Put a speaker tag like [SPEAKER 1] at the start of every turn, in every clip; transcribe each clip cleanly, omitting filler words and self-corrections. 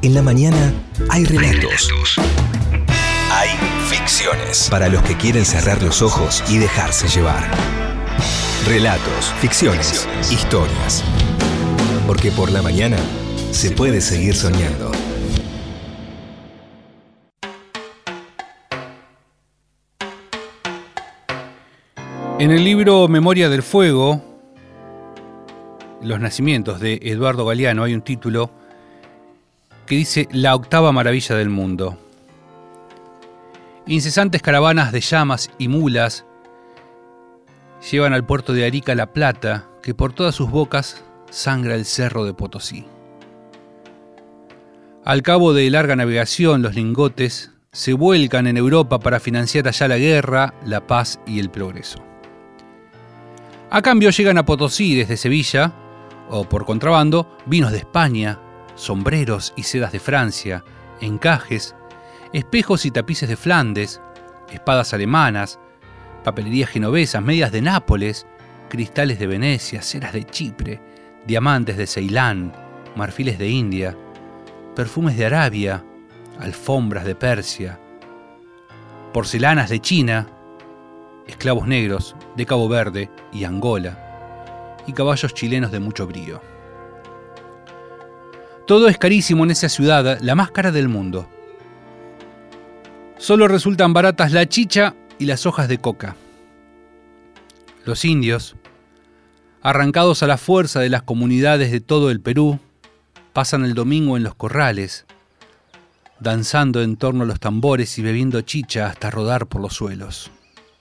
[SPEAKER 1] En la mañana hay relatos. Hay ficciones. Para los que quieren cerrar los ojos y dejarse llevar. Relatos, ficciones, historias. Porque por la mañana se puede seguir soñando.
[SPEAKER 2] En el libro Memoria del Fuego, Los nacimientos de Eduardo Galeano, hay un título que dice La octava maravilla del mundo. Incesantes caravanas de llamas y mulas llevan al puerto de Arica la plata que por todas sus bocas sangra el cerro de Potosí. Al cabo de larga navegación, los lingotes se vuelcan en Europa para financiar allá la guerra, la paz y el progreso. A cambio llegan a Potosí desde Sevilla, o por contrabando, vinos de España, sombreros y sedas de Francia, encajes, espejos y tapices de Flandes, espadas alemanas, papelerías genovesas, medias de Nápoles, cristales de Venecia, ceras de Chipre, diamantes de Ceilán, marfiles de India, perfumes de Arabia, alfombras de Persia, porcelanas de China, esclavos negros de Cabo Verde y Angola, y caballos chilenos de mucho brío. Todo es carísimo en esa ciudad, la más cara del mundo. Solo resultan baratas la chicha y las hojas de coca. Los indios, arrancados a la fuerza de las comunidades de todo el Perú, pasan el domingo en los corrales, danzando en torno a los tambores y bebiendo chicha hasta rodar por los suelos.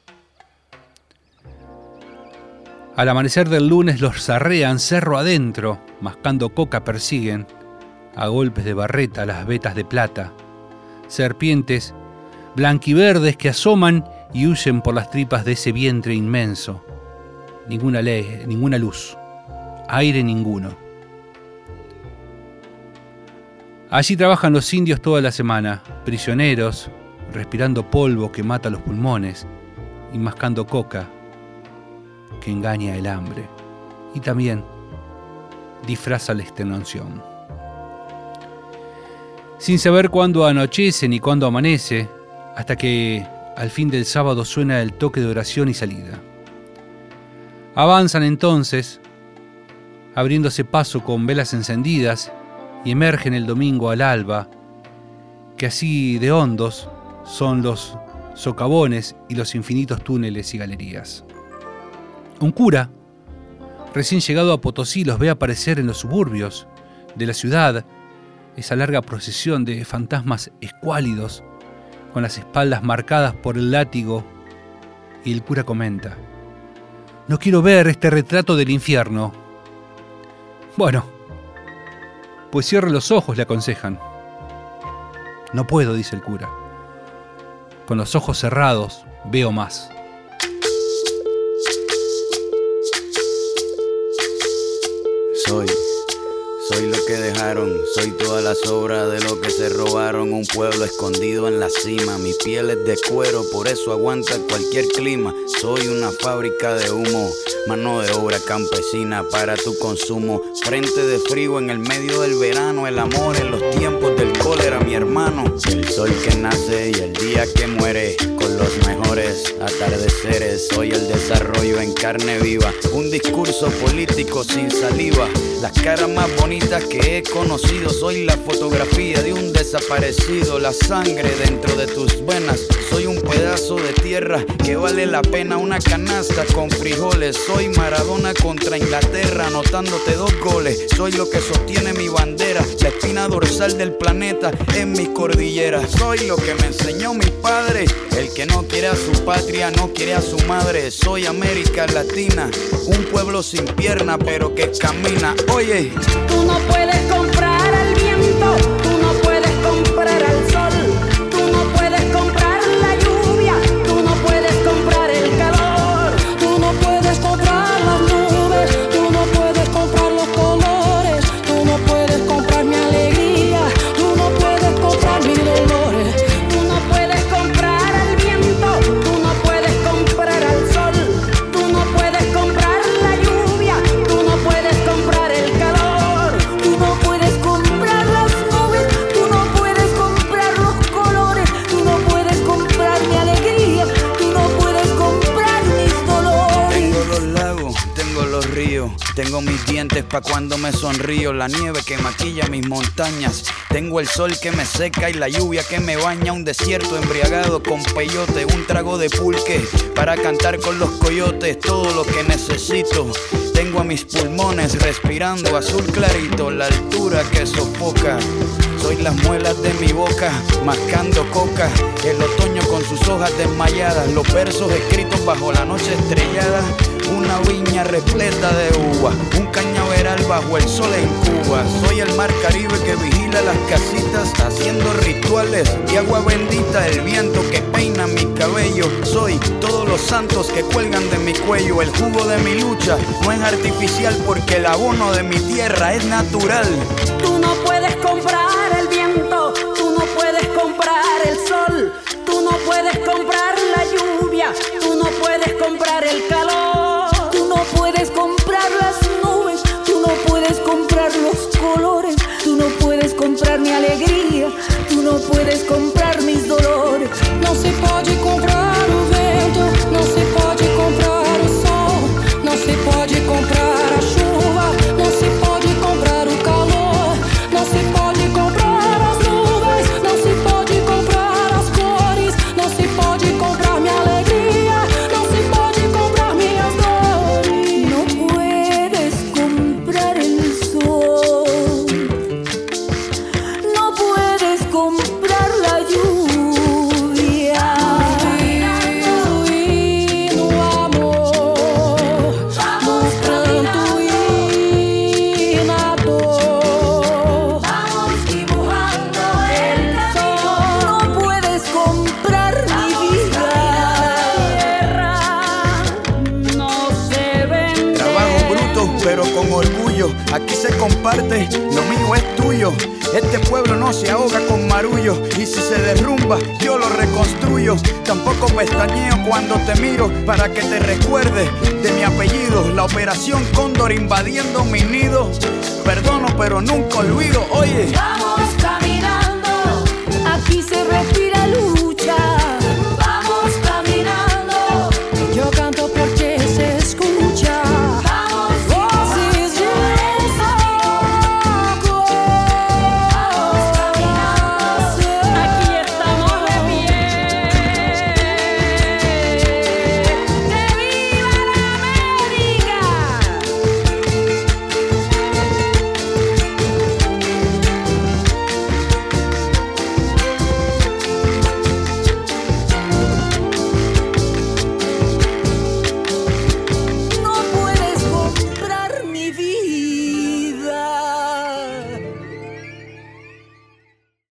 [SPEAKER 2] Al amanecer del lunes los zarrean cerro adentro, mascando coca persiguen, a golpes de barreta, las vetas de plata, serpientes blanquiverdes que asoman y huyen por las tripas de ese vientre inmenso. Ninguna ley, ninguna luz, aire ninguno. Allí trabajan los indios toda la semana, prisioneros, respirando polvo que mata los pulmones y mascando coca que engaña el hambre y también disfraza la extenuación. Sin saber cuándo anochece ni cuándo amanece, hasta que al fin del sábado suena el toque de oración y salida. Avanzan entonces, abriéndose paso con velas encendidas, y emergen el domingo al alba, que así de hondos son los socavones y los infinitos túneles y galerías. Un cura, recién llegado a Potosí, los ve aparecer en los suburbios de la ciudad, esa larga procesión de fantasmas escuálidos, con las espaldas marcadas por el látigo, y el cura comenta: «No quiero ver este retrato del infierno». «Bueno, pues cierre los ojos», le aconsejan. «No puedo», dice el cura. «Con los ojos cerrados veo más».
[SPEAKER 3] Soy lo que dejaron, soy toda la sobra de lo que se robaron. Un pueblo escondido en la cima, mi piel es de cuero, por eso aguanta cualquier clima. Soy una fábrica de humo, mano de obra campesina para tu consumo. Frente de frío en el medio del verano, el amor en los tiempos del cólera, mi hermano. El sol que nace y el día que muere, con los mejores atardeceres. Soy el desarrollo en carne viva, un discurso político sin saliva. Las caras más bonitas que he conocido, soy la fotografía de un desaparecido. La sangre dentro de tus venas, soy un pedazo de tierra que vale la pena una canasta con frijoles. Soy Maradona contra Inglaterra, anotándote 2 goles. Soy lo que sostiene mi bandera, la espina dorsal del planeta en mis cordilleras. Soy lo que me enseñó mi padre, el que no quiere a su patria, no quiere a su madre. Soy América Latina, un pueblo sin pierna pero que camina. Oye,
[SPEAKER 4] tú no puedes comprar al viento, tú no puedes comprar al sol, tú no puedes comprar la lluvia, tú no puedes comprar el calor, tú no puedes comprar las nubes, tú no puedes comprar los colores, tú no puedes comprar mi alegría, tú no puedes comprar mis dolores, tú no puedes comprar al viento, tú no puedes comprar al sol, tú no puedes comprar la lluvia, tú no puedes comprar el calor, tú
[SPEAKER 3] Tengo mis dientes pa' cuando me sonrío, la nieve que maquilla mis montañas. Tengo el sol que me seca y la lluvia que me baña. Un desierto embriagado con peyote, un trago de pulque para cantar con los coyotes. Todo lo que necesito. Tengo a mis pulmones respirando azul clarito, la altura que sofoca. Soy las muelas de mi boca, mascando coca. El otoño con sus hojas desmayadas, los versos escritos bajo la noche estrellada. Una viña repleta de uvas, un cañaveral bajo el sol en Cuba. Soy el mar Caribe que vigila las casitas, haciendo rituales de agua bendita. El viento que peina mi cabello. Soy todos los santos que cuelgan de mi cuello. El jugo de mi lucha no es artificial, porque el abono de mi tierra es natural.
[SPEAKER 4] Tú no puedes comprar el viento, tú no puedes comprar el sol, tú no puedes comprar la lluvia, tú no puedes comprar el calor, tú no puedes comprar las nubes, tú no puedes comprar los colores, tú no puedes comprar mi alegría, tú no puedes comprar mis dolores.
[SPEAKER 5] Não se pode comprar o vento, não se pode comprar o sol, não se pode comprar a chuva, não se pode comprar o calor, não se pode comprar as nuvens, não se pode comprar as cores, não se pode comprar minha alegria, não se pode comprar minhas dores.
[SPEAKER 4] No puedes comprar el sol, no puedes comprar la lluvia.
[SPEAKER 5] E no amor, no pranto e na dor,
[SPEAKER 4] Vamos dibujando el sol. No puedes comprar mi vida. No se vende.
[SPEAKER 3] Trabajo bruto, pero con orgullo. Aquí se comparte, lo mío es tuyo. Este pueblo no se ahoga con marullo, y si se derrumba, yo lo reconstruyo. Tampoco pestañeo cuando te miro, para que te recuerdes de mi apellido. La operación Cóndor invadiendo mi nido. Perdono, pero nunca olvido. Oye,
[SPEAKER 4] Vamos caminando. Aquí se respira luz.